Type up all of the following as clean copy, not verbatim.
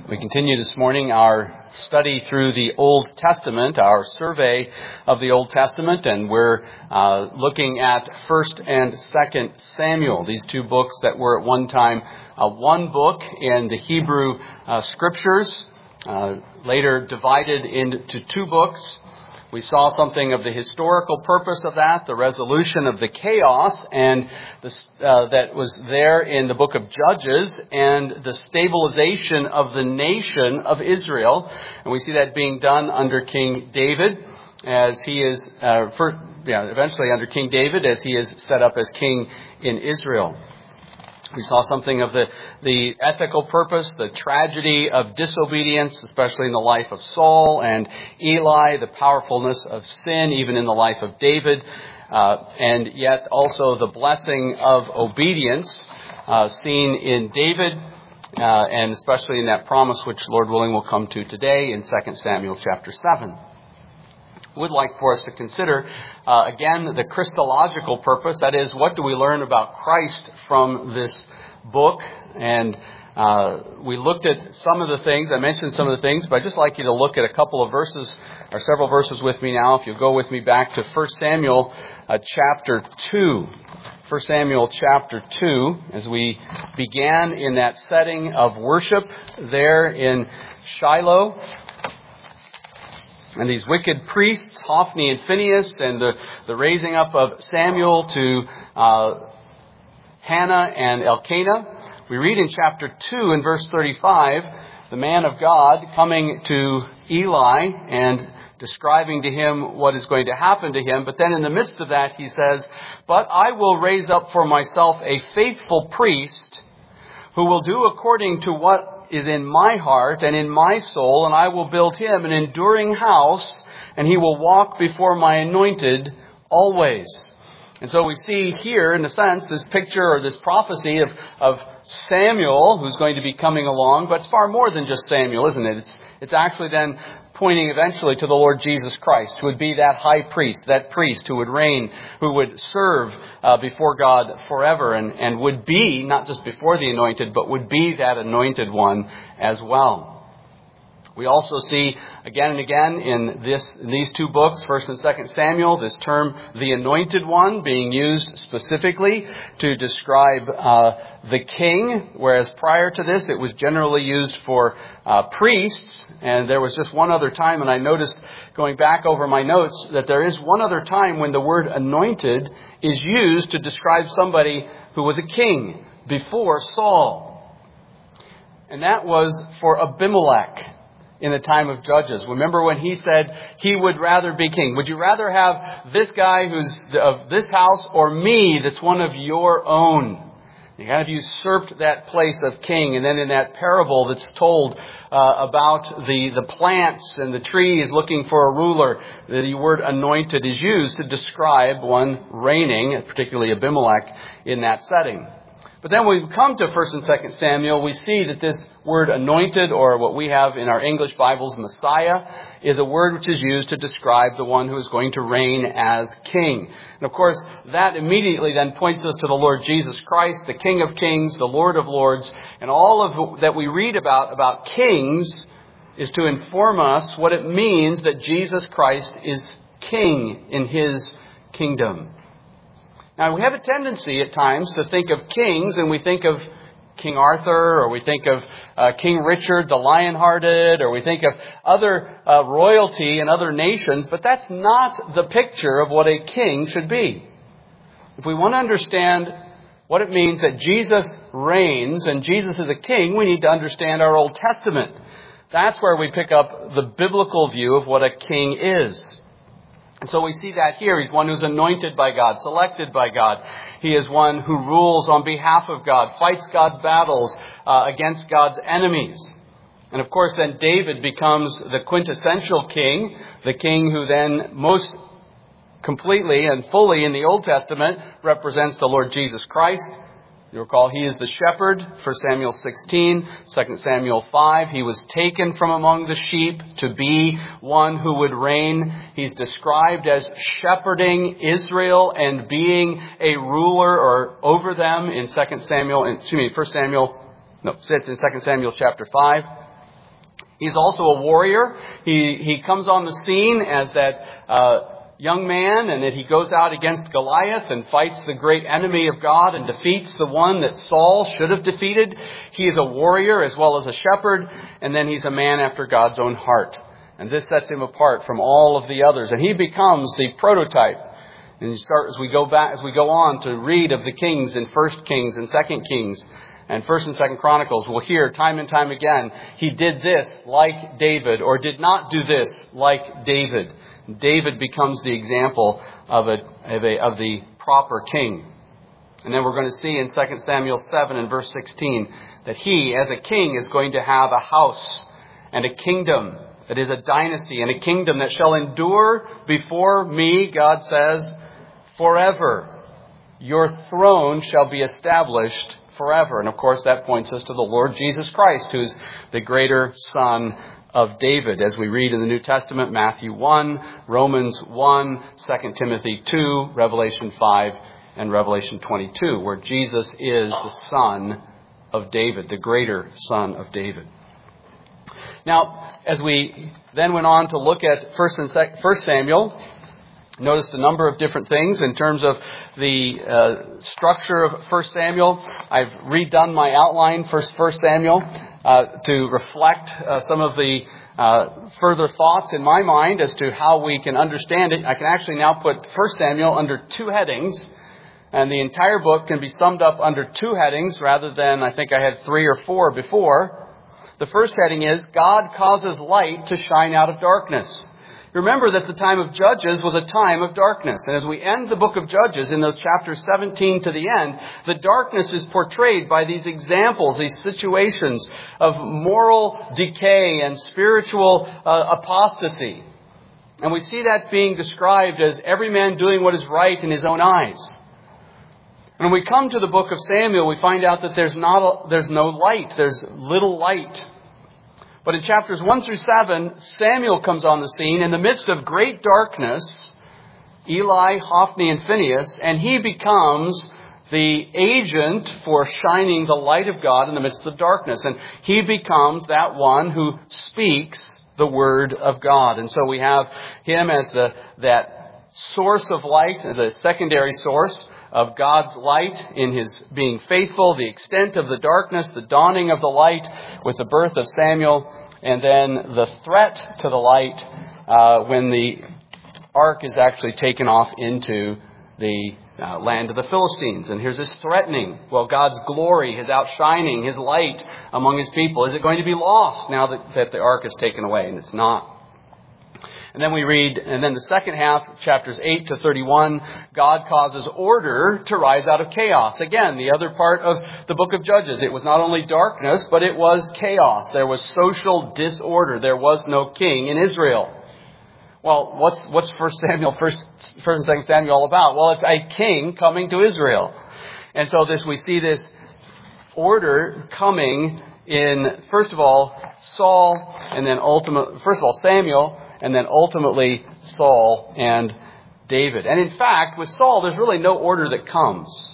We continue this morning our study through the Old Testament, our survey of the Old Testament, and we're looking at 1st and 2nd Samuel, these two books that were at one time one book in the Hebrew Scriptures, later divided into two books. We saw something of the historical purpose of that, the resolution of the chaos and that was there in the book of Judges, and the stabilization of the nation of Israel. And we see that being done under King David, as he is, eventually under King David, as he is set up as king in Israel. We saw something of the ethical purpose, the tragedy of disobedience, especially in the life of Saul and Eli, the powerfulness of sin, even in the life of David, and yet also the blessing of obedience seen in David, and especially in that promise which, Lord willing, we'll come to today in 2 Samuel chapter 7. Would like for us to consider, again, the Christological purpose. That is, what do we learn about Christ from this book? And we looked at some of the things. I mentioned some of the things, but I'd just like you to look at a couple of verses, or several verses with me now. If you'll go with me back to 1 Samuel chapter 2. 1 Samuel chapter 2, as we began in that setting of worship there in Shiloh. And these wicked priests, Hophni and Phinehas, and the raising up of Samuel to Hannah and Elkanah. We read in chapter 2 in verse 35, the man of God coming to Eli and describing to him what is going to happen to him. But then in the midst of that, he says, "But I will raise up for myself a faithful priest who will do according to what is in my heart and in my soul, and I will build him an enduring house, and he will walk before my anointed always." And so we see here, in a sense, this picture or this prophecy of Samuel, who's going to be coming along, but it's far more than just Samuel, isn't it? It's actually then pointing eventually to the Lord Jesus Christ, who would be that high priest, that priest who would reign, who would serve before God forever, and would be, not just before the anointed, but would be that anointed one as well. We also see again and again in these two books, 1st and 2nd Samuel, this term, the anointed one, being used specifically to describe the king, whereas prior to this it was generally used for priests. And there was just one other time, and I noticed going back over my notes that there is one other time when the word anointed is used to describe somebody who was a king before Saul. And that was for Abimelech. In the time of Judges. Remember when he said he would rather be king? Would you rather have this guy who's of this house or me that's one of your own? He kind of usurped that place of king. And then in that parable that's told about the plants and the trees looking for a ruler, the word anointed is used to describe one reigning, particularly Abimelech, in that setting. But then when we come to 1st and 2nd Samuel, we see that this word anointed, or what we have in our English Bibles, Messiah, is a word which is used to describe the one who is going to reign as king. And of course, that immediately then points us to the Lord Jesus Christ, the King of Kings, the Lord of Lords. And all of that we read about kings is to inform us what it means that Jesus Christ is king in his kingdom. Now, we have a tendency at times to think of kings, and we think of King Arthur, or we think of King Richard the Lionhearted, or we think of other royalty in other nations, but that's not the picture of what a king should be. If we want to understand what it means that Jesus reigns and Jesus is a king, we need to understand our Old Testament. That's where we pick up the biblical view of what a king is. And so we see that here. He's one who's anointed by God, selected by God. He is one who rules on behalf of God, fights God's battles against God's enemies. And of course, then David becomes the quintessential king, the king who then most completely and fully in the Old Testament represents the Lord Jesus Christ. You recall he is the shepherd, 1 Samuel 16, 2 Samuel 5. He was taken from among the sheep to be one who would reign. He's described as shepherding Israel and being a ruler or over them in 1 Samuel chapter 5. He's also a warrior. He comes on the scene as that young man, and that he goes out against Goliath and fights the great enemy of God and defeats the one that Saul should have defeated. He is a warrior as well as a shepherd, and then he's a man after God's own heart. And this sets him apart from all of the others. And he becomes the prototype. And as we go on to read of the kings in 1 Kings and 2 Kings and 1 and 2 Chronicles, we'll hear time and time again, he did this like David, or did not do this like David. David becomes the example of the proper king. And then we're going to see in 2 Samuel 7 and verse 16 that he, as a king, is going to have a house and a kingdom that is a dynasty, and a kingdom that shall endure before me, God says, forever. Your throne shall be established forever. And of course that points us to the Lord Jesus Christ, who's the greater Son of David, as we read in the New Testament, Matthew 1, Romans 1, 2 Timothy 2, Revelation 5, and Revelation 22, where Jesus is the Son of David, the greater Son of David. Now, as we then went on to look at 1 Samuel, noticed a number of different things in terms of the structure of 1 Samuel. I've redone my outline for 1 Samuel to reflect some of the further thoughts in my mind as to how we can understand it. I can actually now put 1 Samuel under two headings, and the entire book can be summed up under two headings rather than, I think I had 3 or 4 before. The first heading is, God causes light to shine out of darkness. Remember that the time of Judges was a time of darkness. And as we end the book of Judges in those chapters 17 to the end, the darkness is portrayed by these examples, these situations of moral decay and spiritual apostasy. And we see that being described as every man doing what is right in his own eyes. And when we come to the book of Samuel, we find out that there's no light. There's little light. But in chapters 1 through 7, Samuel comes on the scene in the midst of great darkness, Eli, Hophni, and Phinehas, and he becomes the agent for shining the light of God in the midst of darkness. And he becomes that one who speaks the word of God. And so we have him as that source of light, as a secondary source of God's light in his being faithful, the extent of the darkness, the dawning of the light with the birth of Samuel, and then the threat to the light when the ark is actually taken off into the land of the Philistines. And here's this threatening. Well, God's glory is outshining his light among his people. Is it going to be lost now that the ark is taken away? And it's not. And then we read, and then the second half, chapters 8 to 31, God causes order to rise out of chaos. Again, the other part of the book of Judges. It was not only darkness, but it was chaos. There was social disorder. There was no king in Israel. Well, what's 1 and 2 Samuel all about? Well, it's a king coming to Israel. And so we see this order coming in, first of all, Saul, and then Samuel, and then ultimately Saul and David. And in fact, with Saul, there's really no order that comes.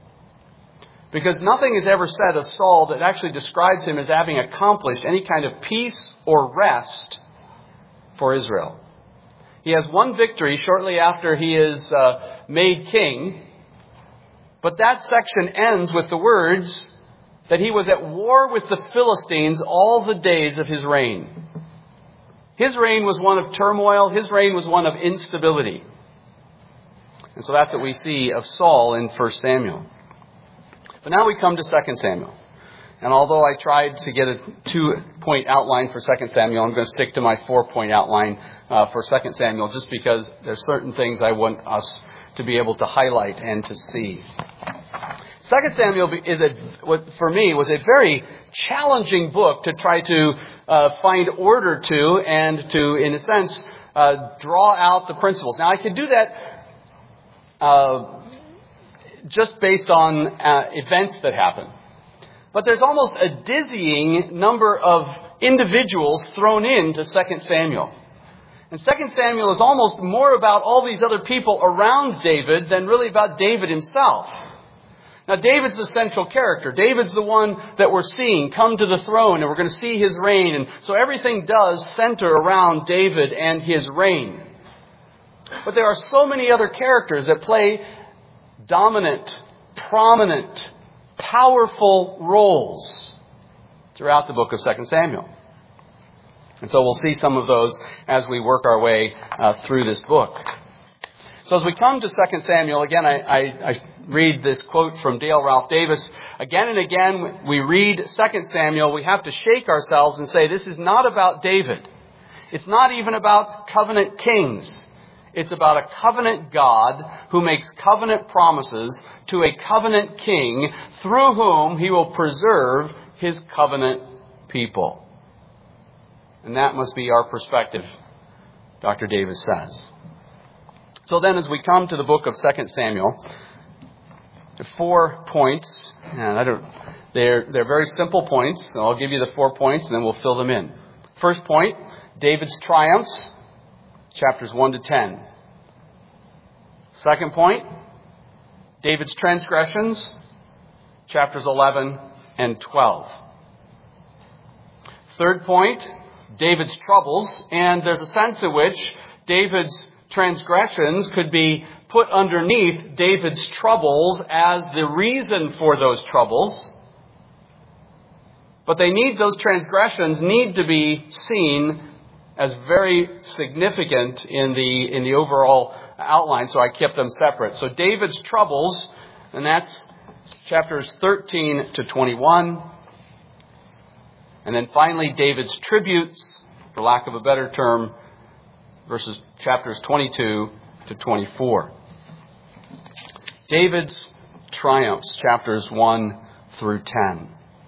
Because nothing is ever said of Saul that actually describes him as having accomplished any kind of peace or rest for Israel. He has one victory shortly after he is made king. But that section ends with the words that he was at war with the Philistines all the days of his reign. His reign was one of turmoil. His reign was one of instability. And so that's what we see of Saul in 1 Samuel. But now we come to 2 Samuel. And although I tried to get a 2-point outline for 2 Samuel, I'm going to stick to my 4-point outline for 2 Samuel, just because there's certain things I want us to be able to highlight and to see. 2 Samuel for me was a very challenging book to try to find order to and to, in a sense, draw out the principles. Now, I could do that just based on events that happen. But there's almost a dizzying number of individuals thrown into 2 Samuel. And 2 Samuel is almost more about all these other people around David than really about David himself. Now, David's the central character. David's the one that we're seeing come to the throne, and we're going to see his reign. And so everything does center around David and his reign. But there are so many other characters that play dominant, prominent, powerful roles throughout the book of 2 Samuel. And so we'll see some of those as we work our way through this book. So as we come to 2 Samuel, again, I read this quote from Dale Ralph Davis. Again and again, when we read 2 Samuel, we have to shake ourselves and say, this is not about David. It's not even about covenant kings. It's about a covenant God who makes covenant promises to a covenant king through whom he will preserve his covenant people. And that must be our perspective, Dr. Davis says. So then as we come to the book of 2 Samuel, the 4 points, and they're very simple points, so I'll give you the 4 points and then we'll fill them in. First point, David's triumphs, chapters 1 to 10. Second point, David's transgressions, chapters 11 and 12. Third point, David's troubles, and there's a sense in which David's transgressions could be put underneath David's troubles as the reason for those troubles. But those transgressions need to be seen as very significant in the overall outline, so I kept them separate. So David's troubles, and that's chapters 13 to 21. And then finally, David's tributes, for lack of a better term, verses chapters 22 to 24. David's triumphs, chapters 1 through 10.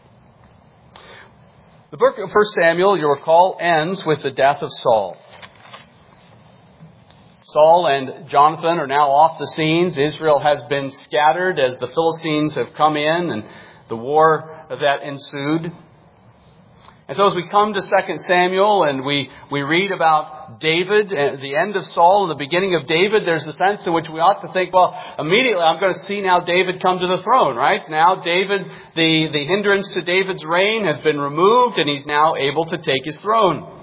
The book of 1 Samuel, you'll recall, ends with the death of Saul. Saul and Jonathan are now off the scenes. Israel has been scattered as the Philistines have come in and the war that ensued. And so as we come to 2 Samuel and we read about David, at the end of Saul and the beginning of David, there's a sense in which we ought to think, well, immediately I'm going to see now David come to the throne, right? Now David, the hindrance to David's reign has been removed and he's now able to take his throne.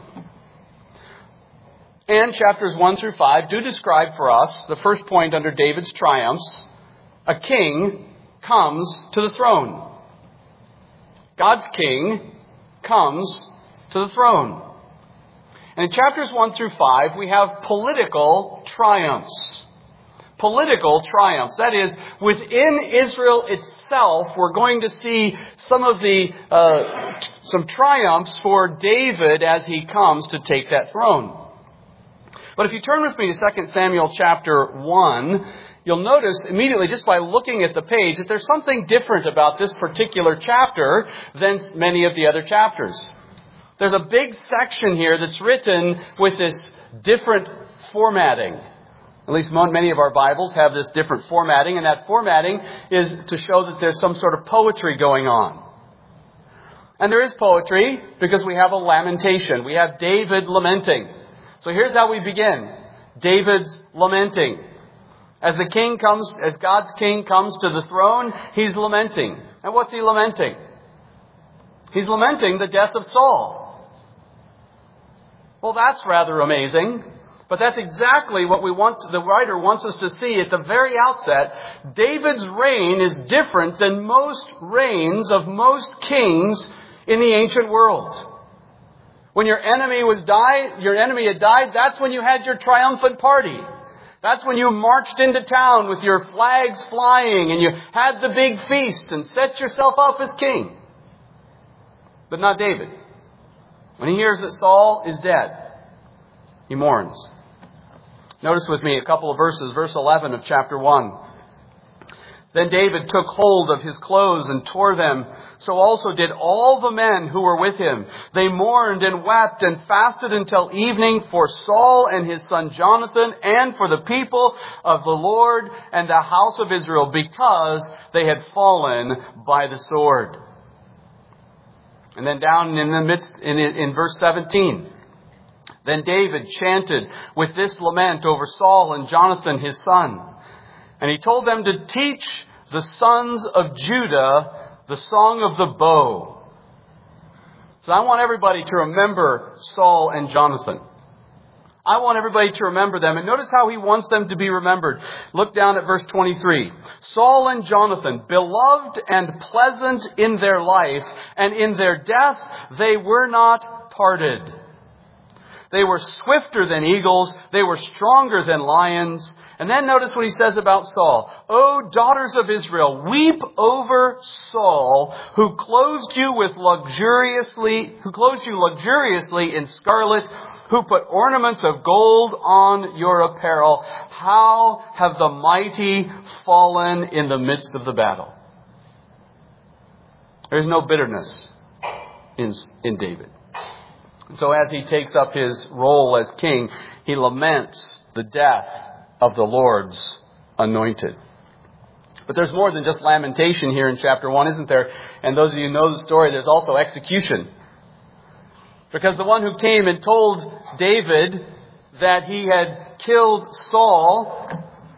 And chapters 1 through 5 do describe for us the first point under David's triumphs. A king comes to the throne. God's king comes to the throne. And in chapters 1 through 5, we have political triumphs. Political triumphs. That is, within Israel itself, we're going to see some triumphs for David as he comes to take that throne. But if you turn with me to 2 Samuel chapter 1, you'll notice immediately just by looking at the page that there's something different about this particular chapter than many of the other chapters. There's a big section here that's written with this different formatting. At least many of our Bibles have this different formatting, and that formatting is to show that there's some sort of poetry going on. And there is poetry because we have a lamentation. We have David lamenting. So here's how we begin. David's lamenting. As God's king comes to the throne, he's lamenting. And what's he lamenting? He's lamenting the death of Saul. Well, that's rather amazing. But that's exactly what the writer wants us to see at the very outset. David's reign is different than most reigns of most kings in the ancient world. When your enemy had died, that's when you had your triumphant party. That's when you marched into town with your flags flying and you had the big feast and set yourself up as king. But not David. When he hears that Saul is dead, he mourns. Notice with me a couple of verses. Verse 11 of chapter 1. Then David took hold of his clothes and tore them. So also did all the men who were with him. They mourned and wept and fasted until evening for Saul and his son Jonathan and for the people of the Lord and the house of Israel, because they had fallen by the sword. And then down in the midst, in verse 17. Then David chanted with this lament over Saul and Jonathan his son. And he told them to teach the sons of Judah, the song of the bow. So I want everybody to remember Saul and Jonathan. I want everybody to remember them. And notice how he wants them to be remembered. Look down at verse 23. Saul and Jonathan, beloved and pleasant in their life, and in their death they were not parted. They were swifter than eagles. They were stronger than lions. And then notice what he says about Saul. O daughters of Israel, weep over Saul, who clothed you luxuriously in scarlet, who put ornaments of gold on your apparel. How have the mighty fallen in the midst of the battle? There's no bitterness in David. So as he takes up his role as king, he laments the death of the Lord's anointed. But there's more than just lamentation here in chapter 1, isn't there? And those of you who know the story, there's also execution. Because the one who came and told David that he had killed Saul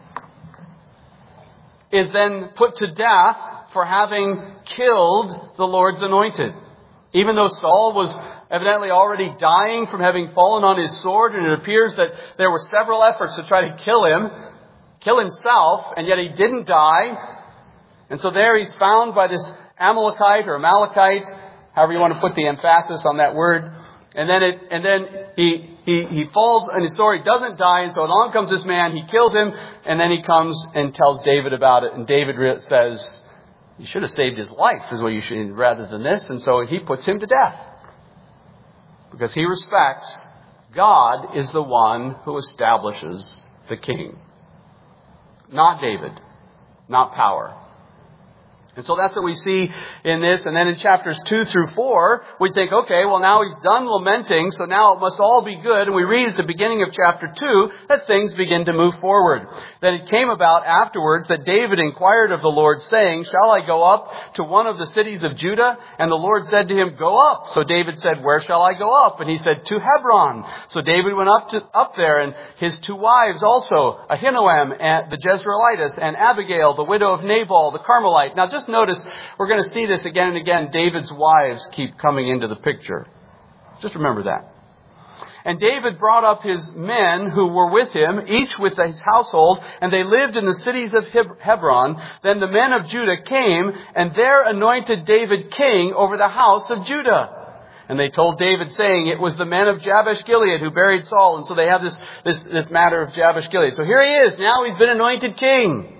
is then put to death for having killed the Lord's anointed. Even though Saul was evidently already dying from having fallen on his sword, and it appears that there were several efforts to try to kill himself, and yet he didn't die. And so there he's found by this Amalekite, however you want to put the emphasis on that word. And then he falls on his sword, he doesn't die, and so along comes this man, he kills him, and then he comes and tells David about it, and David says, you should have saved his life, is what you should, rather than this. And so he puts him to death. Because he respects God is the one who establishes the king. Not David. Not power. And so that's what we see in this. And then in chapters 2 through 4, we think, okay, well now he's done lamenting, so now it must all be good. And we read at the beginning of chapter 2 that things begin to move forward. Then it came about afterwards that David inquired of the Lord, saying, shall I go up to one of the cities of Judah? And the Lord said to him, go up. So David said, where shall I go up? And he said, to Hebron. So David went up there, and his two wives also, Ahinoam and the Jezreelitess, and Abigail, the widow of Nabal, the Carmelite. Now just notice, we're going to see this again and again. David's wives keep coming into the picture. Just remember that. And David brought up his men who were with him, each with his household, and they lived in the cities of Hebron. Then the men of Judah came, and there anointed David king over the house of Judah. And they told David, saying, it was the men of Jabesh Gilead who buried Saul. And so they have this matter of Jabesh Gilead. So here he is. Now he's been anointed king.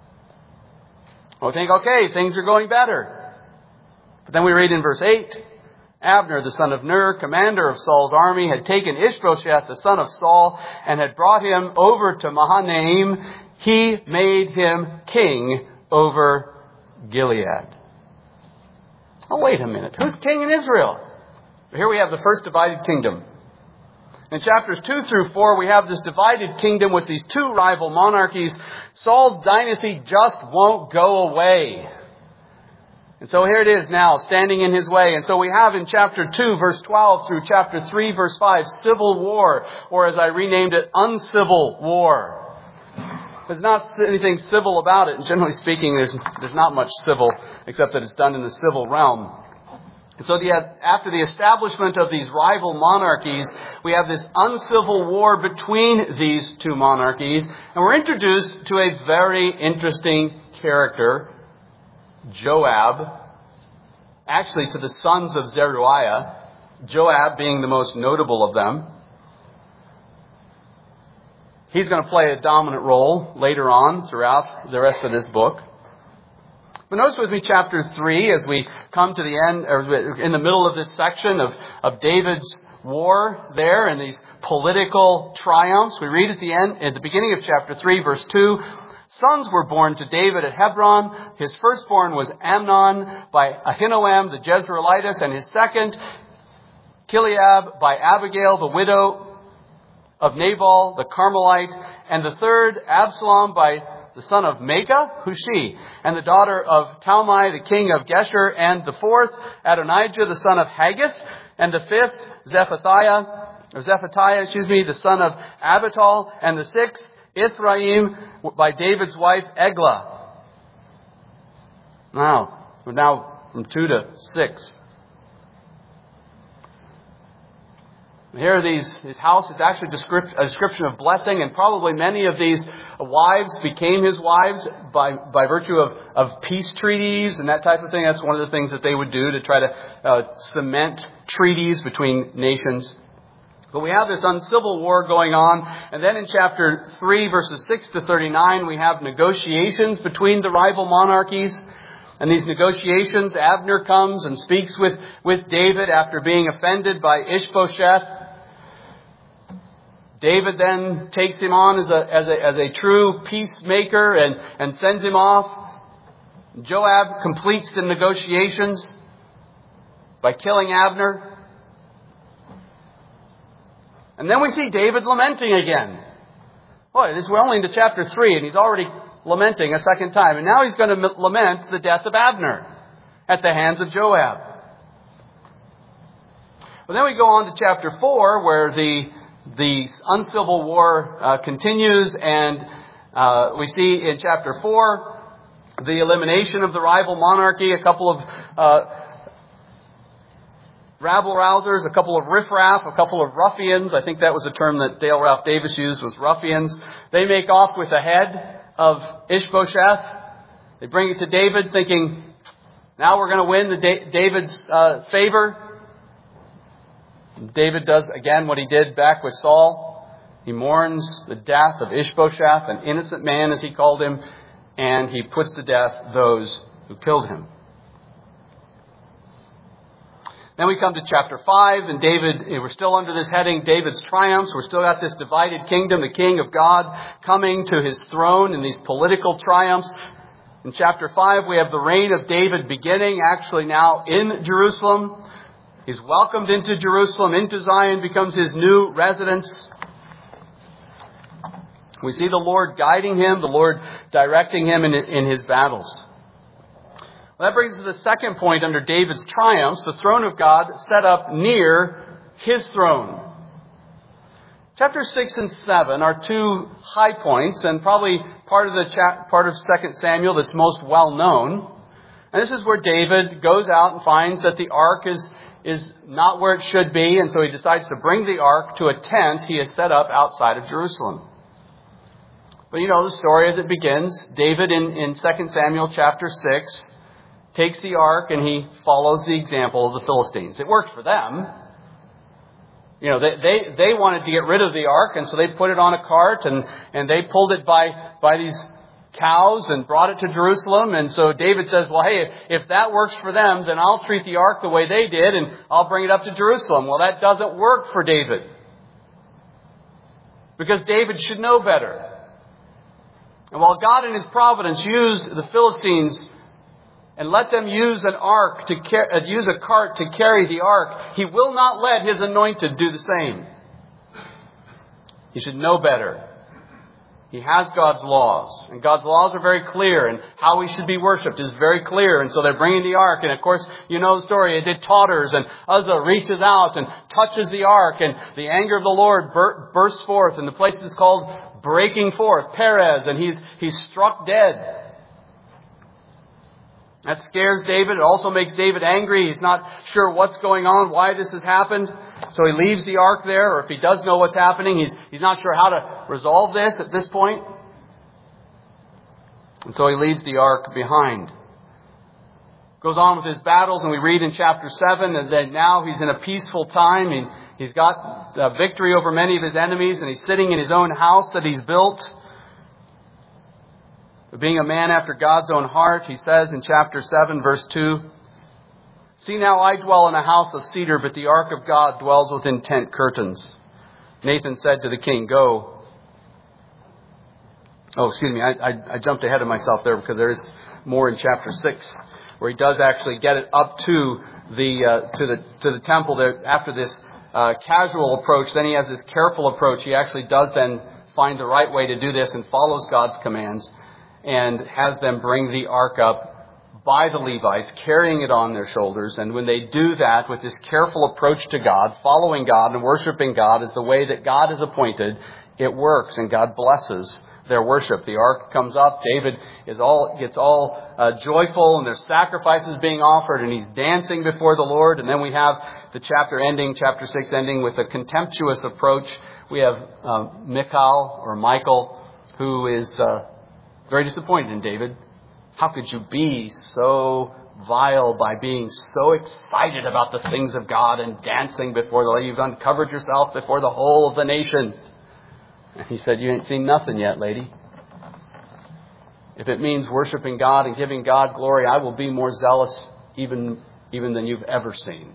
We'll think, okay, things are going better. But then we read in verse 8, Abner, the son of Ner, commander of Saul's army, had taken Ishbosheth, the son of Saul, and had brought him over to Mahanaim. He made him king over Gilead. Oh, wait a minute. Who's king in Israel? Here we have the first divided kingdom. In chapters 2 through 4, we have this divided kingdom with these two rival monarchies. Saul's dynasty just won't go away. And so here it is now, standing in his way. And so we have in chapter 2, verse 12 through chapter 3, verse 5, civil war, or as I renamed it, uncivil war. There's not anything civil about it. And generally speaking, there's not much civil, except that it's done in the civil realm. And so after the establishment of these rival monarchies, we have this uncivil war between these two monarchies. And we're introduced to a very interesting character, Joab. Actually, to the sons of Zeruiah, Joab being the most notable of them. He's going to play a dominant role later on throughout the rest of this book. But notice with me chapter 3 as we come to the end, or in the middle of this section of David's war there and these political triumphs. We read at the beginning of chapter 3, verse 2, sons were born to David at Hebron. His firstborn was Amnon by Ahinoam the Jezreelitess, and his second, Chileab by Abigail, the widow of Nabal the Carmelite, and the third, Absalom by the son of Maacah, who's she? And the daughter of Talmai, the king of Geshur. And the fourth, Adonijah, the son of Haggith. And the fifth, Zephatiah, the son of Abital. And the sixth, Ithraim, by David's wife, Eglah. We're now from 2 to 6. Here, his house is actually a description of blessing, and probably many of these wives became his wives by virtue of peace treaties and that type of thing. That's one of the things that they would do to try to cement treaties between nations. But we have this uncivil war going on, and then in chapter 3, verses 6 to 39, we have negotiations between the rival monarchies. And these negotiations, Abner comes and speaks with David after being offended by Ishbosheth. David then takes him on as a true peacemaker and sends him off. Joab completes the negotiations by killing Abner. And then we see David lamenting again. Boy, we're only into chapter 3 and he's already lamenting a second time. And now he's going to lament the death of Abner at the hands of Joab. But then we go on to chapter 4 where the uncivil war continues, and we see in chapter 4 the elimination of the rival monarchy, a couple of rabble-rousers, a couple of riffraff, a couple of ruffians. I think that was a term that Dale Ralph Davis used, was ruffians. They make off with the head of Ishbosheth. They bring it to David thinking, now we're going to win David's favor. David does again what he did back with Saul. He mourns the death of Ishbosheth, an innocent man as he called him, and he puts to death those who killed him. Then we come to chapter 5, and we're still under this heading, David's triumphs. We're still got this divided kingdom, the king of God coming to his throne in these political triumphs. In chapter 5, we have the reign of David beginning, actually now in Jerusalem. He's welcomed into Jerusalem, into Zion, becomes his new residence. We see the Lord guiding him, the Lord directing him in his battles. Well, that brings us to the second point under David's triumphs, the throne of God set up near his throne. Chapters 6 and 7 are two high points, and probably part of 2 Samuel that's most well known. And this is where David goes out and finds that the ark is not where it should be, and so he decides to bring the ark to a tent he has set up outside of Jerusalem. But you know the story as it begins. David in 2 Samuel chapter 6 takes the ark and he follows the example of the Philistines. It worked for them. You know, they wanted to get rid of the ark, and so they put it on a cart and they pulled it by these cows and brought it to Jerusalem. And so David says, well, hey, if that works for them, then I'll treat the ark the way they did and I'll bring it up to Jerusalem. Well, that doesn't work for David, because David should know better. And while God in his providence used the Philistines and let them use a cart to carry the ark, he will not let his anointed do the same. He should know better. He has God's laws, and God's laws are very clear, and how we should be worshipped is very clear. And so they're bringing the ark, and of course, you know the story. It totters, and Uzzah reaches out and touches the ark, and the anger of the Lord bursts forth, and the place is called Breaking Forth, Perez, and he's struck dead. That scares David. It also makes David angry. He's not sure what's going on, why this has happened. So he leaves the ark there, or if he does know what's happening, he's not sure how to resolve this at this point. And so he leaves the ark behind. Goes on with his battles, and we read in chapter 7 and that now he's in a peaceful time. He's got victory over many of his enemies, and he's sitting in his own house that he's built. Being a man after God's own heart, he says in chapter 7, verse 2, "See now, I dwell in a house of cedar, but the ark of God dwells within tent curtains." Nathan said to the king, "Go." Oh, excuse me, I jumped ahead of myself there, because there is more in chapter 6, where he does actually get it up to the temple there after this casual approach. Then he has this careful approach. He actually does then find the right way to do this and follows God's commands, and has them bring the ark up by the Levites, carrying it on their shoulders. And when they do that with this careful approach to God, following God and worshiping God as the way that God has appointed, it works, and God blesses their worship. The ark comes up. David gets all joyful, and there's sacrifices being offered, and he's dancing before the Lord. And then we have the chapter 6 ending with a contemptuous approach. We have Michal, who is very disappointed in David. How could you be so vile by being so excited about the things of God and dancing before the Lord? You've uncovered yourself before the whole of the nation. And he said, you ain't seen nothing yet, lady. If it means worshiping God and giving God glory, I will be more zealous even than you've ever seen.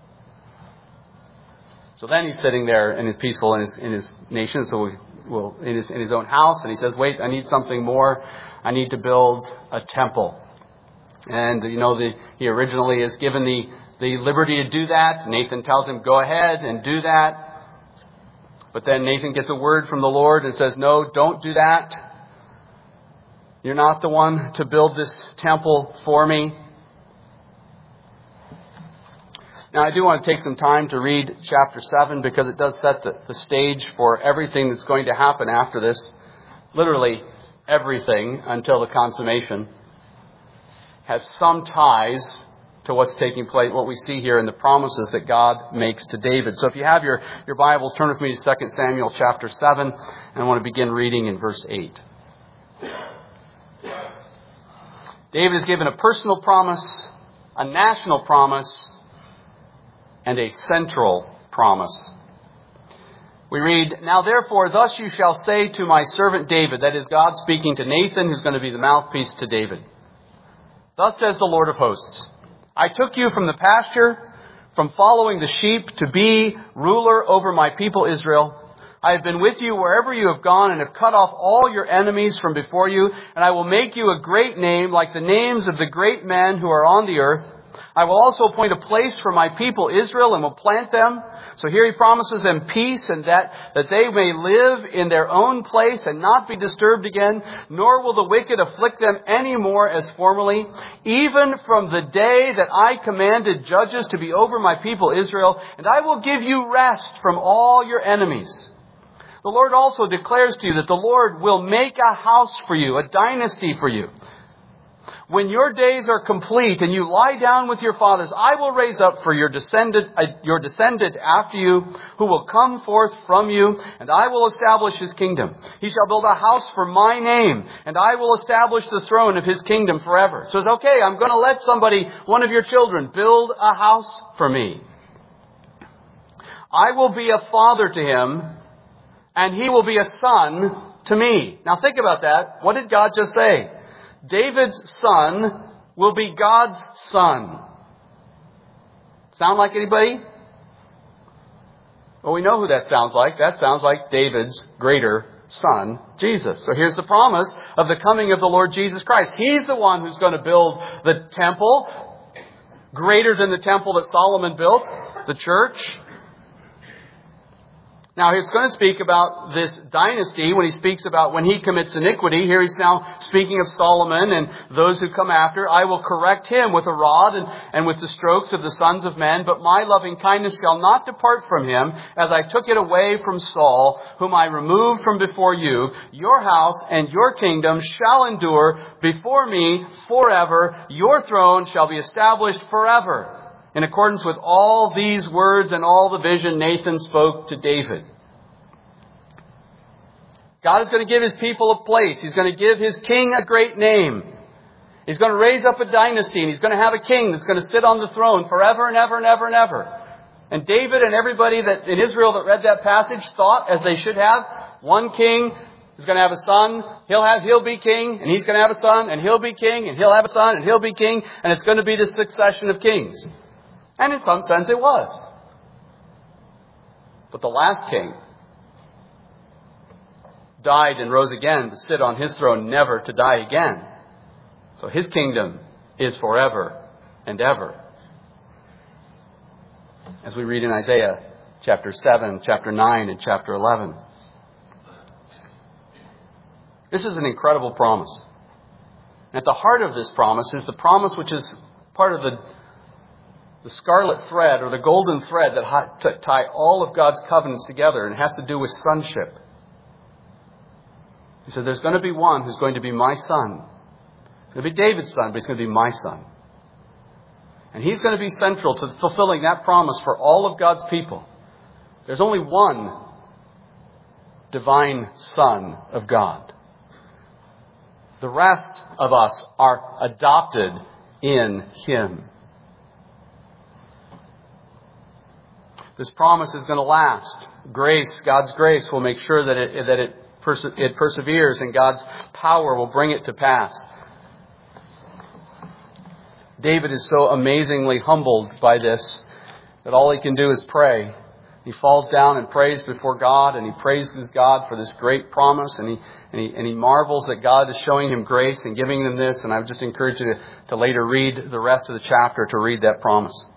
So then he's sitting there and is peaceful in his nation, in his own house, and he says, wait, I need something more. I need to build a temple. And, he originally is given the liberty to do that. Nathan tells him, go ahead and do that. But then Nathan gets a word from the Lord and says, no, don't do that. You're not the one to build this temple for me. Now, I do want to take some time to read chapter 7 because it does set the stage for everything that's going to happen after this. Literally everything until the consummation has some ties to what's taking place, what we see here in the promises that God makes to David. So if you have your Bibles, turn with me to 2 Samuel chapter 7, and I want to begin reading in verse 8. David is given a personal promise, a national promise, and a central promise. We read, now therefore, thus you shall say to my servant David, that is God speaking to Nathan, who's going to be the mouthpiece to David. Thus says the Lord of hosts, I took you from the pasture, from following the sheep, to be ruler over my people Israel. I have been with you wherever you have gone and have cut off all your enemies from before you, and I will make you a great name like the names of the great men who are on the earth. I will also appoint a place for my people Israel and will plant them. So here he promises them peace and that they may live in their own place and not be disturbed again, nor will the wicked afflict them any more as formerly, even from the day that I commanded judges to be over my people Israel, and I will give you rest from all your enemies. The Lord also declares to you that the Lord will make a house for you, a dynasty for you. When your days are complete and you lie down with your fathers, I will raise up for your descendant after you, who will come forth from you, and I will establish his kingdom. He shall build a house for my name, and I will establish the throne of his kingdom forever. So it's okay, I'm going to let one of your children, build a house for me. I will be a father to him, and he will be a son to me. Now think about that. What did God just say? David's son will be God's son. Sound like anybody? Well, we know who that sounds like. That sounds like David's greater son, Jesus. So here's the promise of the coming of the Lord Jesus Christ. He's the one who's going to build the temple, greater than the temple that Solomon built, the church. Now, he's going to speak about this dynasty when he speaks about when he commits iniquity. Here he's now speaking of Solomon and those who come after. I will correct him with a rod and with the strokes of the sons of men, but my loving kindness shall not depart from him, as I took it away from Saul, whom I removed from before you. Your house and your kingdom shall endure before me forever. Your throne shall be established forever. In accordance with all these words and all the vision Nathan spoke to David. God is going to give his people a place. He's going to give his king a great name. He's going to raise up a dynasty, and he's going to have a king that's going to sit on the throne forever and ever and ever and ever. And David and everybody that in Israel that read that passage thought, as they should have, one king is going to have a son, he'll be king, and he's going to have a son, and he'll be king, and he'll have a son, and he'll be king, and it's going to be this succession of kings. And in some sense it was. But the last king died and rose again to sit on his throne, never to die again. So his kingdom is forever and ever. As we read in Isaiah chapter 7, chapter 9, and chapter 11. This is an incredible promise. At the heart of this promise is the promise which is part of the scarlet thread or the golden thread that tie all of God's covenants together, and it has to do with sonship. He said, there's going to be one who's going to be my son. It's going to be David's son, but he's going to be my son. And he's going to be central to fulfilling that promise for all of God's people. There's only one divine Son of God. The rest of us are adopted in Him. This promise is going to last. Grace, God's grace, will make sure that it perseveres, and God's power will bring it to pass. David is so amazingly humbled by this that all he can do is pray. He falls down and prays before God, and he praises God for this great promise, and he marvels that God is showing him grace and giving him this. And I would just encourage you to later read the rest of the chapter to read that promise.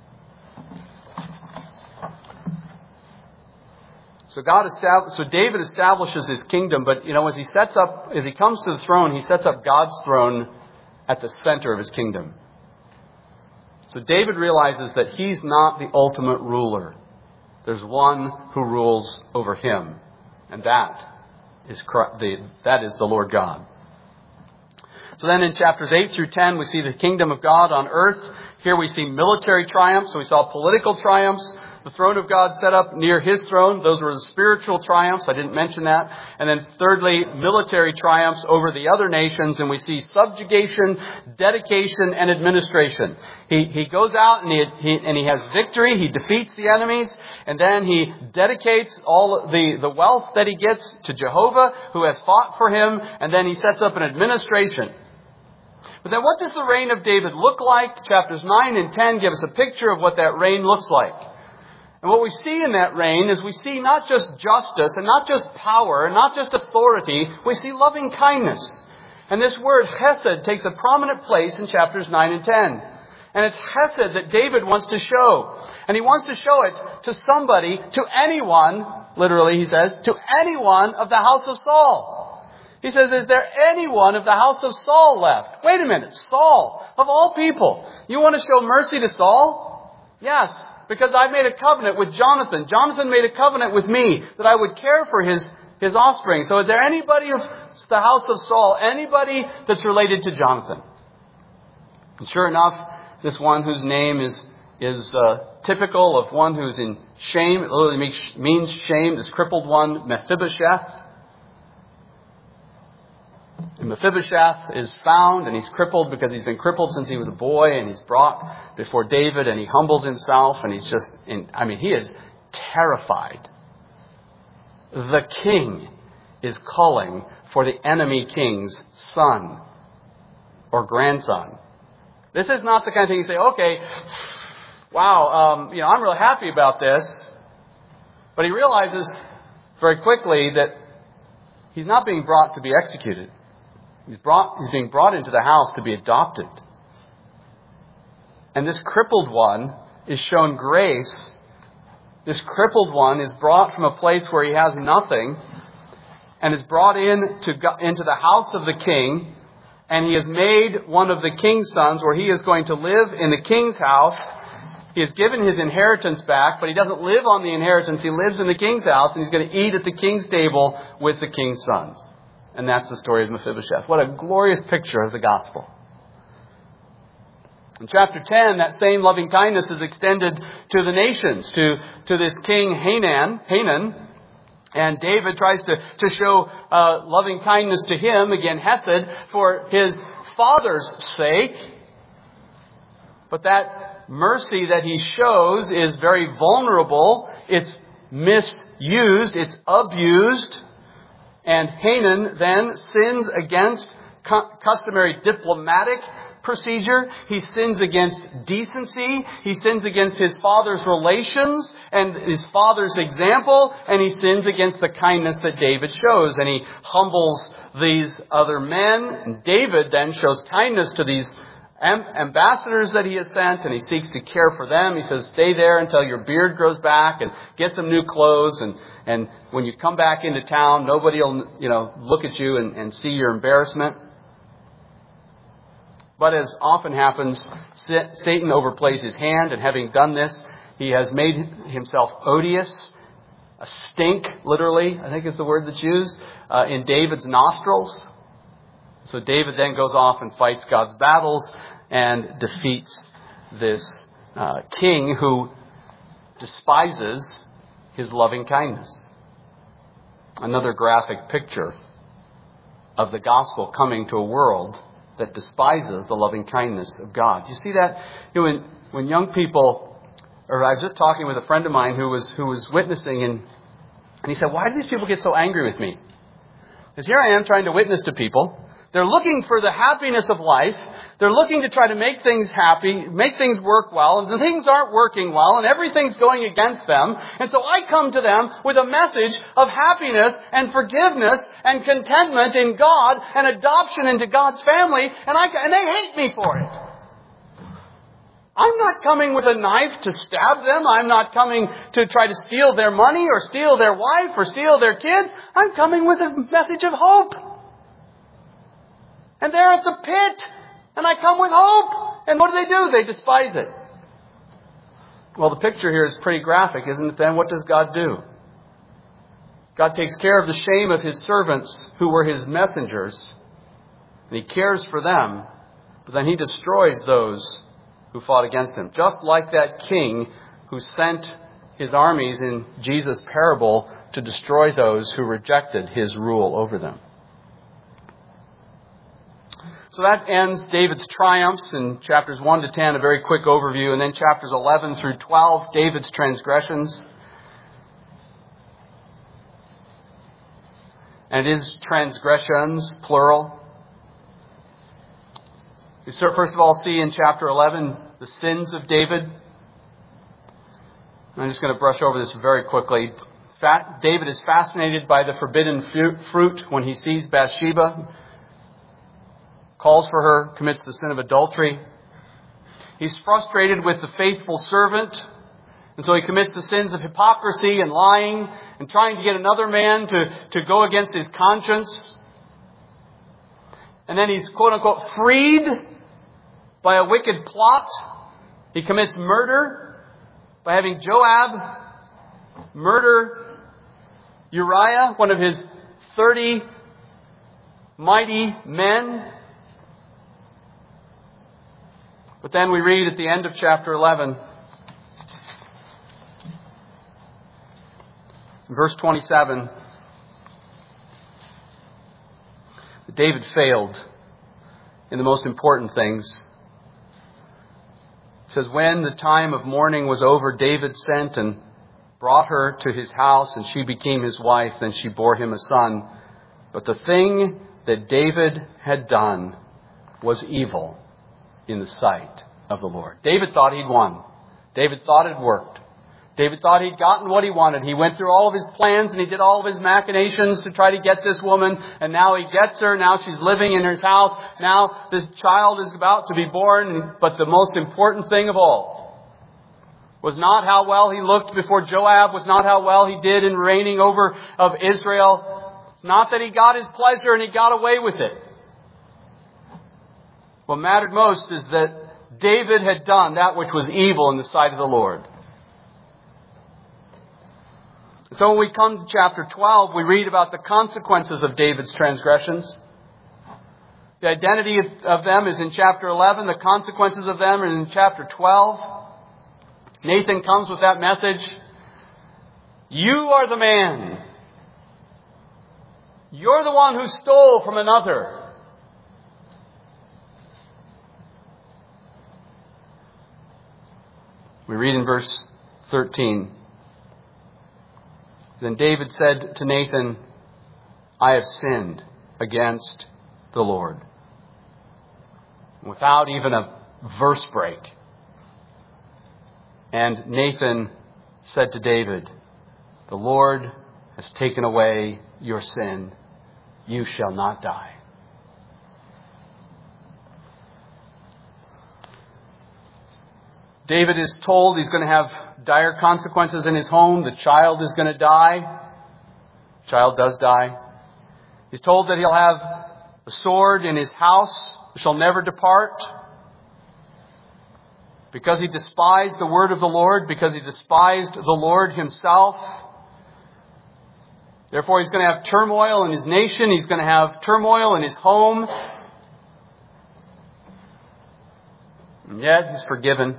So David establishes his kingdom, but as he comes to the throne, he sets up God's throne at the center of his kingdom. So David realizes that he's not the ultimate ruler. There's one who rules over him, and that is the Lord God. So then in chapters 8 through 10, we see the kingdom of God on earth. Here we see military triumphs. So we saw political triumphs. The throne of God set up near His throne. Those were the spiritual triumphs. I didn't mention that. And then thirdly, military triumphs over the other nations. And we see subjugation, dedication, and administration. He goes out and he has victory. He defeats the enemies. And then he dedicates all the wealth that he gets to Jehovah, who has fought for him. And then he sets up an administration. But then what does the reign of David look like? Chapters 9 and 10 give us a picture of what that reign looks like. And what we see in that reign is we see not just justice and not just power and not just authority. We see loving kindness. And this word hesed takes a prominent place in chapters 9 and 10. And it's hesed that David wants to show. And he wants to show it to somebody, to anyone, literally he says, to anyone of the house of Saul. He says, is there anyone of the house of Saul left? Wait a minute, Saul, of all people. You want to show mercy to Saul? Yes. Because I made a covenant with Jonathan. Jonathan made a covenant with me that I would care for his offspring. So is there anybody of the house of Saul, anybody that's related to Jonathan? And sure enough, this one whose name is typical of one who's in shame, it literally means shame, this crippled one, Mephibosheth. And Mephibosheth is found, and he's crippled because he's been crippled since he was a boy, and he's brought before David, and he humbles himself, and he's just, he is terrified. The king is calling for the enemy king's son or grandson. This is not the kind of thing you say, okay, wow, I'm really happy about this. But he realizes very quickly that he's not being brought to be executed. He's being brought into the house to be adopted. And this crippled one is shown grace. This crippled one is brought from a place where he has nothing and is brought into the house of the king. And he is made one of the king's sons, where he is going to live in the king's house. He is given his inheritance back, but he doesn't live on the inheritance. He lives in the king's house, and he's going to eat at the king's table with the king's sons. And that's the story of Mephibosheth. What a glorious picture of the gospel. In chapter 10, that same loving kindness is extended to the nations, to this king Hanan. And David tries to show loving kindness to him, again hesed, for his father's sake. But that mercy that he shows is very vulnerable. It's misused. It's abused. And Hanan then sins against customary diplomatic procedure. He sins against decency. He sins against his father's relations and his father's example. And he sins against the kindness that David shows. And he humbles these other men. And David then shows kindness to these ambassadors that he has sent, and he seeks to care for them. He says, stay there until your beard grows back and get some new clothes. And when you come back into town, nobody will, look at you and see your embarrassment. But as often happens, Satan overplays his hand, and having done this, he has made himself odious a stink, literally, I think is the word that's used, in David's nostrils. So David then goes off and fights God's battles and defeats this king who despises his loving kindness. Another graphic picture of the gospel coming to a world that despises the loving kindness of God. Do you see that? You know, when young people, or I was just talking with a friend of mine who was witnessing, and he said, "Why do these people get so angry with me?" Because here I am trying to witness to people. They're looking for the happiness of life. They're looking to try to make things happy, make things work well, and the things aren't working well, and everything's going against them. And so I come to them with a message of happiness and forgiveness and contentment in God and adoption into God's family, and they hate me for it. I'm not coming with a knife to stab them. I'm not coming to try to steal their money or steal their wife or steal their kids. I'm coming with a message of hope. And they're at the pit. And I come with hope. And what do? They despise it. Well, the picture here is pretty graphic, isn't it then? What does God do? God takes care of the shame of His servants who were His messengers. And He cares for them. But then He destroys those who fought against Him. Just like that king who sent his armies in Jesus' parable to destroy those who rejected His rule over them. So that ends David's triumphs in chapters 1 to 10, a very quick overview. And then chapters 11 through 12, David's transgressions. And it is transgressions, plural. We first of all see in chapter 11 the sins of David. I'm just going to brush over this very quickly. David is fascinated by the forbidden fruit when he sees Bathsheba. Calls for her, commits the sin of adultery. He's frustrated with the faithful servant, and so he commits the sins of hypocrisy and lying and trying to get another man to go against his conscience. And then he's quote-unquote freed by a wicked plot. He commits murder by having Joab murder Uriah, one of his 30 mighty men. But then we read at the end of chapter 11, verse 27, that David failed in the most important things. It says, when the time of mourning was over, David sent and brought her to his house, and she became his wife. Then she bore him a son. But the thing that David had done was evil in the sight of the Lord. David thought he'd won. David thought it worked. David thought he'd gotten what he wanted. He went through all of his plans and he did all of his machinations to try to get this woman. And now he gets her. Now she's living in his house. Now this child is about to be born. But the most important thing of all was not how well he looked before Joab, was not how well he did in reigning over of Israel. It's not that he got his pleasure and he got away with it. What mattered most is that David had done that which was evil in the sight of the Lord. So when we come to chapter 12, we read about the consequences of David's transgressions. The identity of them is in chapter 11. The consequences of them are in chapter 12. Nathan comes with that message. You are the man. You're the one who stole from another. We read in verse 13. Then David said to Nathan, I have sinned against the Lord. Without even a verse break. And Nathan said to David, the Lord has taken away your sin. You shall not die. David is told he's going to have dire consequences in his home. The child is going to die. The child does die. He's told that he'll have a sword in his house that shall never depart. Because he despised the word of the Lord, because he despised the Lord himself. Therefore, he's going to have turmoil in his nation. He's going to have turmoil in his home. And yet, he's forgiven.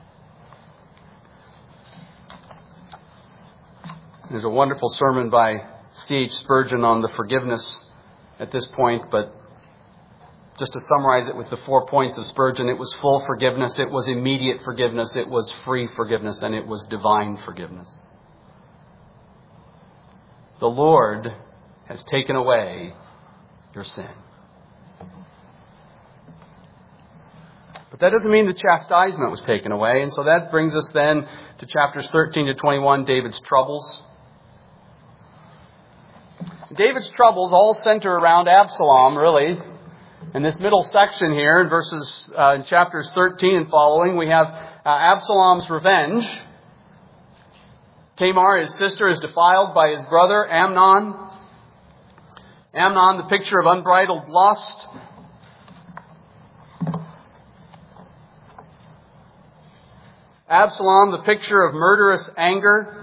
There's a wonderful sermon by C.H. Spurgeon on the forgiveness at this point, but just to summarize it with the 4 points of Spurgeon, it was full forgiveness, it was immediate forgiveness, it was free forgiveness, and it was divine forgiveness. The Lord has taken away your sin. But that doesn't mean the chastisement was taken away, and so that brings us then to chapters 13 to 21, David's troubles. David's troubles all center around Absalom, really. In this middle section here, in chapters 13 and following, we have Absalom's revenge. Tamar, his sister, is defiled by his brother Amnon. Amnon, the picture of unbridled lust. Absalom, the picture of murderous anger.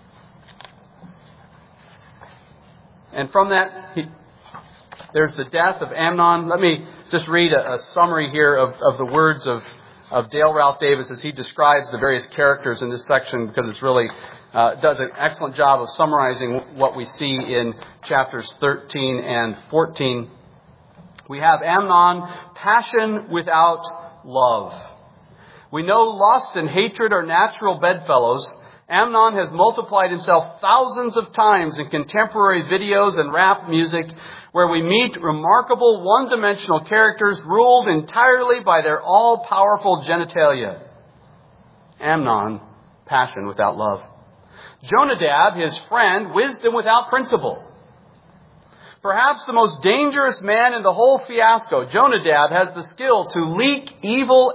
And from that, there's the death of Amnon. Let me just read a summary here of the words of Dale Ralph Davis as he describes the various characters in this section, because it's really does an excellent job of summarizing what we see in chapters 13 and 14. We have Amnon, passion without love. We know lust and hatred are natural bedfellows. Amnon has multiplied himself thousands of times in contemporary videos and rap music, where we meet remarkable one-dimensional characters ruled entirely by their all-powerful genitalia. Amnon, passion without love. Jonadab, his friend, wisdom without principle. Perhaps the most dangerous man in the whole fiasco, Jonadab has the skill to leak evil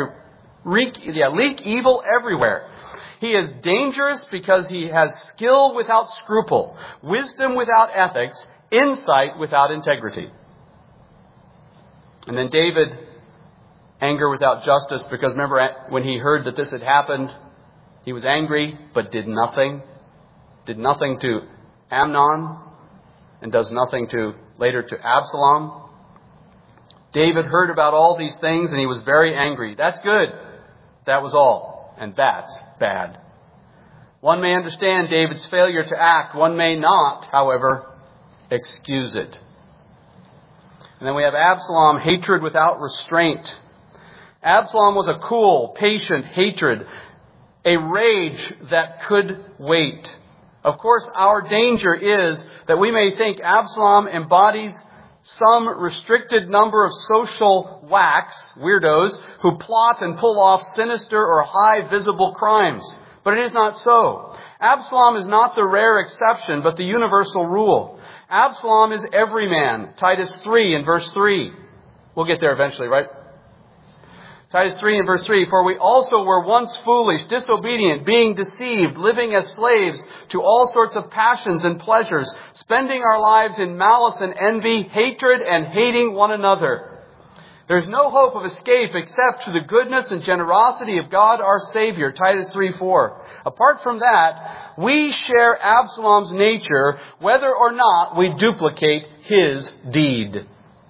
everywhere. He is dangerous because he has skill without scruple, wisdom without ethics, insight without integrity. And then David, anger without justice, because remember when he heard that this had happened, he was angry but did nothing. Did nothing to Amnon and does nothing later to Absalom. David heard about all these things and he was very angry. That's good. That was all. And that's bad. One may understand David's failure to act. One may not, however, excuse it. And then we have Absalom, hatred without restraint. Absalom was a cool, patient hatred, a rage that could wait. Of course, our danger is that we may think Absalom embodies some restricted number of social whacks, weirdos, who plot and pull off sinister or high visible crimes. But it is not so. Absalom is not the rare exception, but the universal rule. Absalom is every man. Titus 3 and verse 3. We'll get there eventually, right? Titus 3 and verse 3, for we also were once foolish, disobedient, being deceived, living as slaves to all sorts of passions and pleasures, spending our lives in malice and envy, hatred and hating one another. There's no hope of escape except through the goodness and generosity of God our Savior, Titus 3:4. Apart from that, we share Absalom's nature, whether or not we duplicate his deed.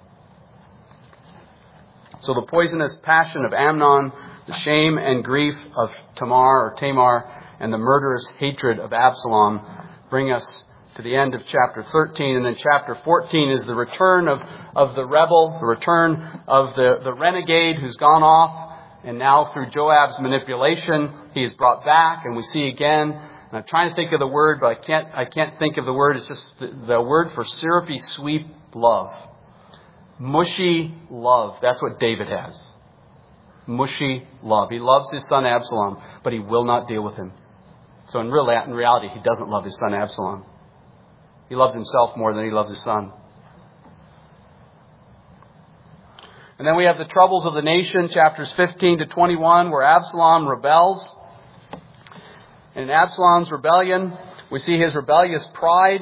So the poisonous passion of Amnon, the shame and grief of Tamar, and the murderous hatred of Absalom bring us to the end of chapter 13. And then chapter 14 is the return of the rebel, the return of the renegade who's gone off. And now through Joab's manipulation, he is brought back, and we see again. And I'm trying to think of the word, but I can't think of the word. It's just the word for syrupy, sweet love. Mushy love. That's what David has. Mushy love. He loves his son Absalom, but he will not deal with him. So in reality, he doesn't love his son Absalom. He loves himself more than he loves his son. And then we have the troubles of the nation, chapters 15 to 21, where Absalom rebels. And in Absalom's rebellion, we see his rebellious pride.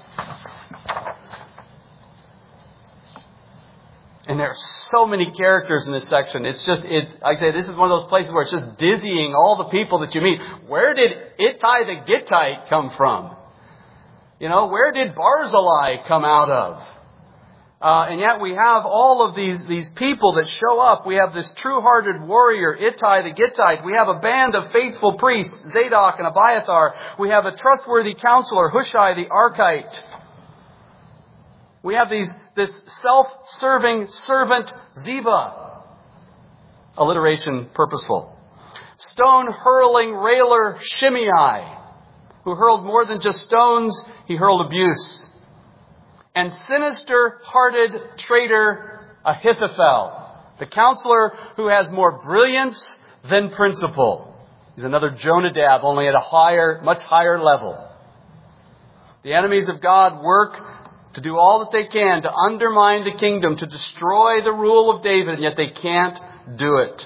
And there are so many characters in this section. Like I say, this is one of those places where it's just dizzying all the people that you meet. Where did Ittai the Gittite come from? Where did Barzillai come out of? And yet we have all of these people that show up. We have this true-hearted warrior, Ittai the Gittite. We have a band of faithful priests, Zadok and Abiathar. We have a trustworthy counselor, Hushai the Archite. We have this self-serving servant, Ziba. Alliteration purposeful. Stone-hurling railer, Shimei, who hurled more than just stones, he hurled abuse. And sinister-hearted traitor Ahithophel, the counselor who has more brilliance than principle. He's another Jonadab, only at a much higher level. The enemies of God work to do all that they can to undermine the kingdom, to destroy the rule of David, and yet they can't do it.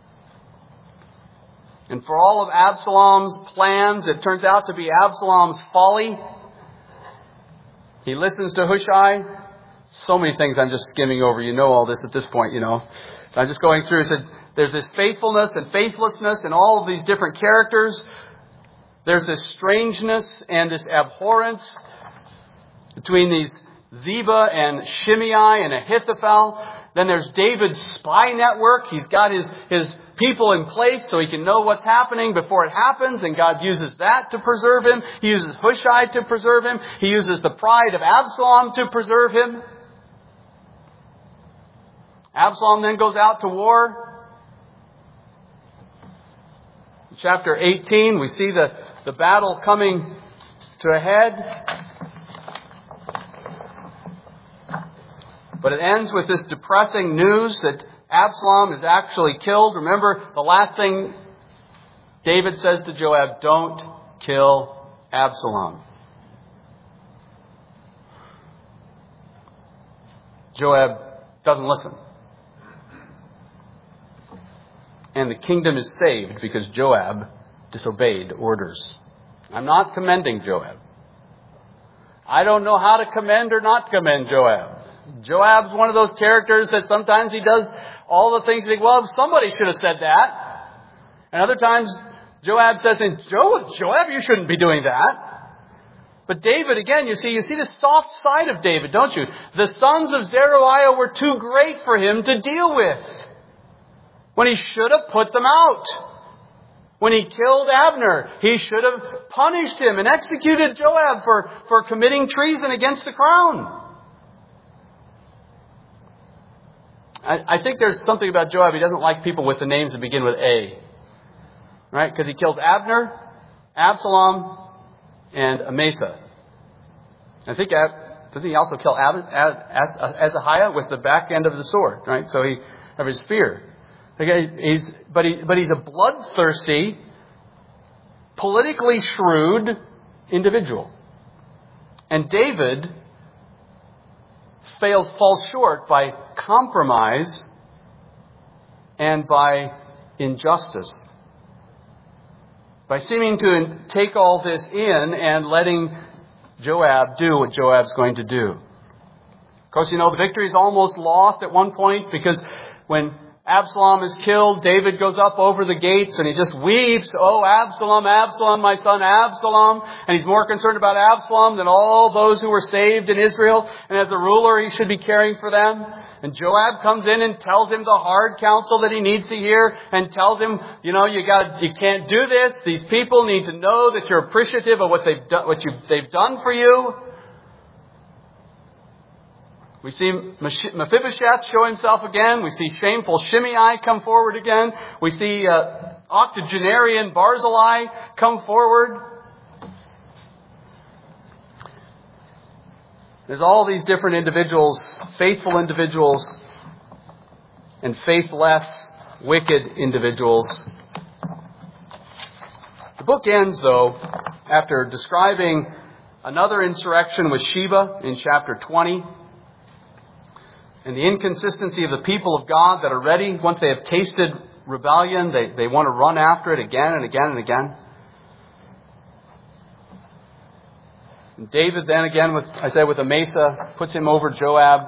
And for all of Absalom's plans, it turns out to be Absalom's folly. He listens to Hushai. So many things I'm just skimming over. You know all this at this point, I'm just going through. He said, there's this faithfulness and faithlessness in all of these different characters. There's this strangeness and this abhorrence between these Ziba and Shimei and Ahithophel. Then there's David's spy network. He's got his people in place so he can know what's happening before it happens, and God uses that to preserve him. He uses Hushai to preserve him. He uses the pride of Absalom to preserve him. Absalom then goes out to war. In chapter 18, we see the battle coming to a head. But it ends with this depressing news that Absalom is actually killed. Remember, the last thing David says to Joab, don't kill Absalom. Joab doesn't listen. And the kingdom is saved because Joab disobeyed orders. I'm not commending Joab. I don't know how to commend or not commend Joab. Joab's one of those characters that sometimes he does all the things you think, well, somebody should have said that. And other times, Joab says, Joab, you shouldn't be doing that. But David, again, you see the soft side of David, don't you? The sons of Zeruiah were too great for him to deal with, when he should have put them out. When he killed Abner, he should have punished him and executed Joab for committing treason against the crown. I think there's something about Joab. He doesn't like people with the names that begin with A. Right? Because he kills Abner, Absalom, and Amasa. I think, doesn't he also kill Azahiah with the back end of the sword? Right? So he of his spear. Okay, but he's a bloodthirsty, politically shrewd individual. And David falls short by compromise and by injustice. By seeming to take all this in and letting Joab do what Joab's going to do. Of course, the victory is almost lost at one point, because when Absalom is killed, David goes up over the gates and he just weeps, oh, Absalom, Absalom, my son Absalom. And he's more concerned about Absalom than all those who were saved in Israel. And as a ruler, he should be caring for them. And Joab comes in and tells him the hard counsel that he needs to hear, and tells him, you can't do this. These people need to know that you're appreciative of what they've done for you. We see Mephibosheth show himself again. We see shameful Shimei come forward again. We see octogenarian Barzillai come forward. There's all these different individuals, faithful individuals, and faithless, wicked individuals. The book ends, though, after describing another insurrection with Sheba in chapter 20. And the inconsistency of the people of God that are ready, once they have tasted rebellion, they want to run after it again and again and again. And David then again, with Amasa, puts him over Joab.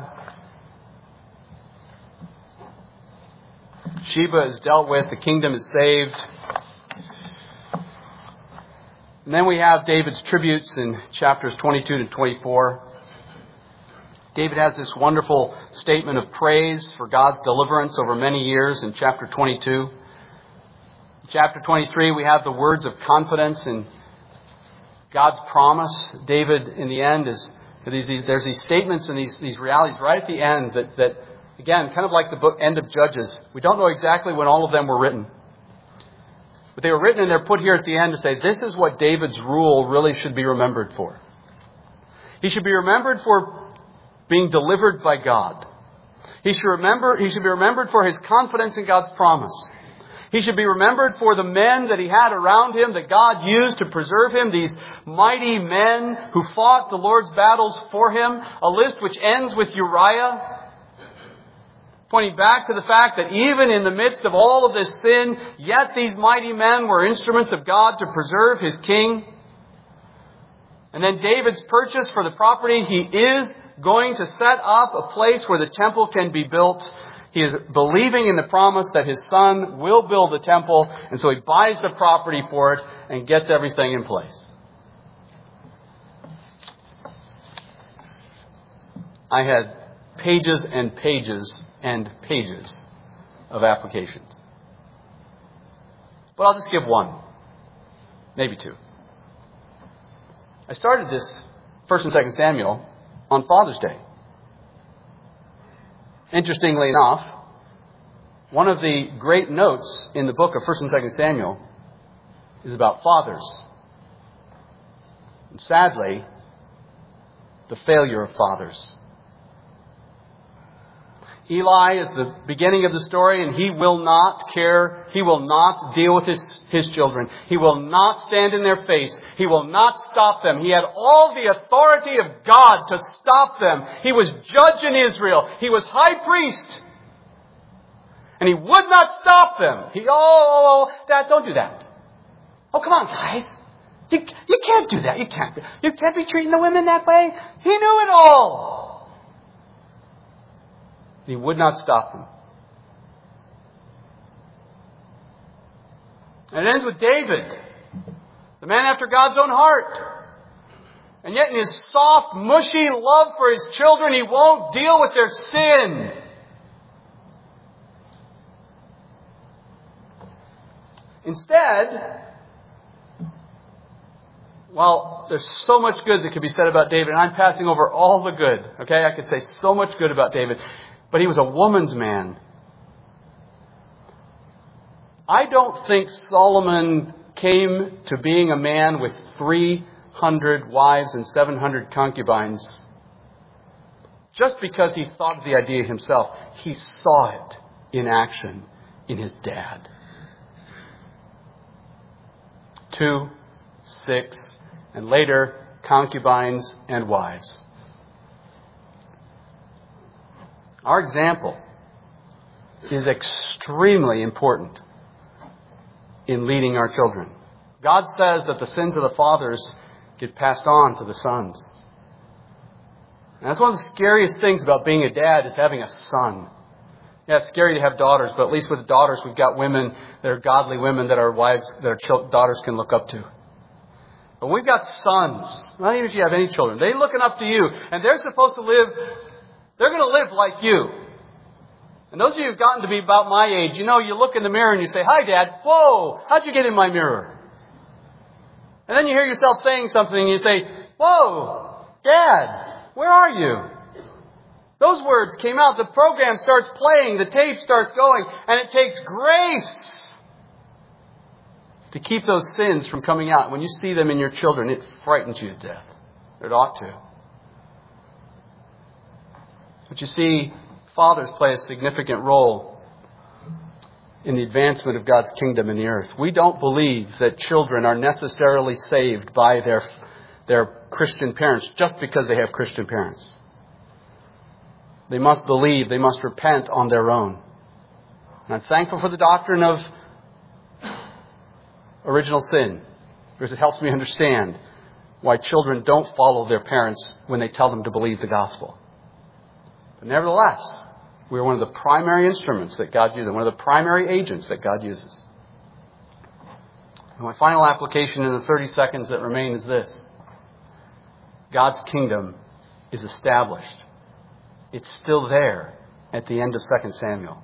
Sheba is dealt with. The kingdom is saved. And then we have David's tributes in chapters 22 to 24. David has this wonderful statement of praise for God's deliverance over many years in chapter 22. In chapter 23, we have the words of confidence in God's promise. David, in the end, there's these statements and these realities right at the end that again, kind of like the end of Judges, we don't know exactly when all of them were written. But they were written and they're put here at the end to say, this is what David's rule really should be remembered for. He should be remembered for being delivered by God. He should be remembered for his confidence in God's promise. He should be remembered for the men that he had around him that God used to preserve him, these mighty men who fought the Lord's battles for him. A list which ends with Uriah, pointing back to the fact that even in the midst of all of this sin, yet these mighty men were instruments of God to preserve his king. And then David's purchase for the property. He is going to set up a place where the temple can be built. He is believing in the promise that his son will build the temple, and so he buys the property for it and gets everything in place. I had pages and pages and pages of applications. But I'll just give one, maybe two. I started this 1st and 2nd Samuel on Father's Day. Interestingly enough, one of the great notes in the book of 1st and 2nd Samuel is about fathers. And sadly, the failure of fathers. Eli is the beginning of the story, and he will not care. He will not deal with his children. He will not stand in their face. He will not stop them. He had all the authority of God to stop them. He was judge in Israel. He was high priest. And he would not stop them. Dad, don't do that. Oh, come on, guys. You can't do that. You can't be treating the women that way. He knew it all. He would not stop them. And it ends with David, the man after God's own heart. And yet in his soft, mushy love for his children, he won't deal with their sin. Instead, well, there's so much good that could be said about David, and I'm passing over all the good. Okay, I could say so much good about David. But he was a woman's man. I don't think Solomon came to being a man with 300 wives and 700 concubines just because he thought of the idea himself. He saw it in action in his dad. 2, 6, and later concubines and wives. Our example is extremely important in leading our children. God says that the sins of the fathers get passed on to the sons. And that's one of the scariest things about being a dad is having a son. Yeah, it's scary to have daughters, but at least with the daughters, we've got women that are godly women that our wives, that our daughters can look up to. But we've got sons, not even if you have any children. They're looking up to you, and they're supposed to live. They're going to live like you. And those of you who've gotten to be about my age, you look in the mirror and you say, "Hi, Dad. Whoa, how'd you get in my mirror?" And then you hear yourself saying something and you say, "Whoa, Dad, where are you?" Those words came out. The program starts playing. The tape starts going. And it takes grace to keep those sins from coming out. When you see them in your children, it frightens you to death. It ought to. But you see, fathers play a significant role in the advancement of God's kingdom in the earth. We don't believe that children are necessarily saved by their Christian parents just because they have Christian parents. They must believe, they must repent on their own. And I'm thankful for the doctrine of original sin, because it helps me understand why children don't follow their parents when they tell them to believe the gospel. But nevertheless, we are one of the primary instruments that God uses, one of the primary agents that God uses. And my final application in the 30 seconds that remain is this. God's kingdom is established. It's still there at the end of 2 Samuel.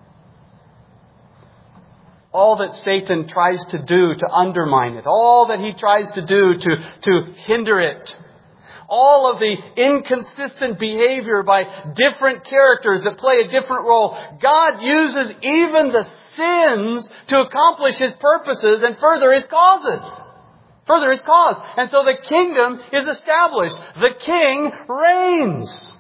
All that Satan tries to do to undermine it, all that he tries to do to hinder it, all of the inconsistent behavior by different characters that play a different role, God uses even the sins to accomplish His purposes and further His causes. Further His cause. And so the kingdom is established. The King reigns.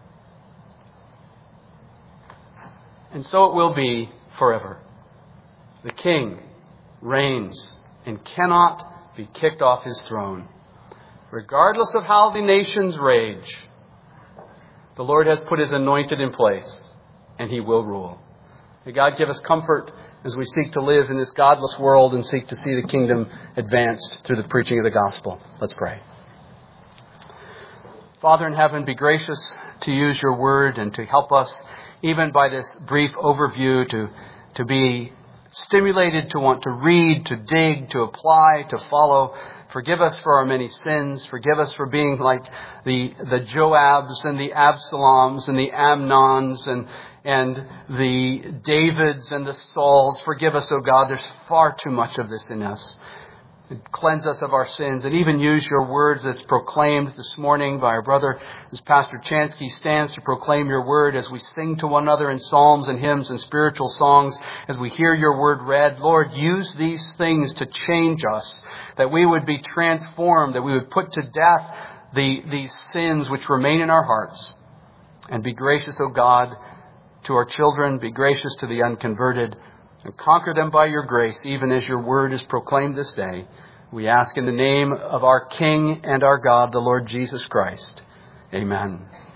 And so it will be forever. The King reigns and cannot be kicked off His throne. Regardless of how the nations rage, the Lord has put His anointed in place, and He will rule. May God give us comfort as we seek to live in this godless world and seek to see the kingdom advanced through the preaching of the gospel. Let's pray. Father in heaven, be gracious to use your word and to help us, even by this brief overview, to be stimulated to want to read, to dig, to apply, to follow. Forgive us for our many sins. Forgive us for being like the Joabs and the Absaloms and the Amnons and the Davids and the Sauls. Forgive us, O God. There's far too much of this in us. Cleanse us of our sins, and even use your words that's proclaimed this morning by our brother, as Pastor Chansky stands to proclaim your word, as we sing to one another in psalms and hymns and spiritual songs, as we hear your word read. Lord, use these things to change us, that we would be transformed, that we would put to death these sins which remain in our hearts. And be gracious, O God, to our children, be gracious to the unconverted, and conquer them by your grace, even as your word is proclaimed this day. We ask in the name of our King and our God, the Lord Jesus Christ. Amen.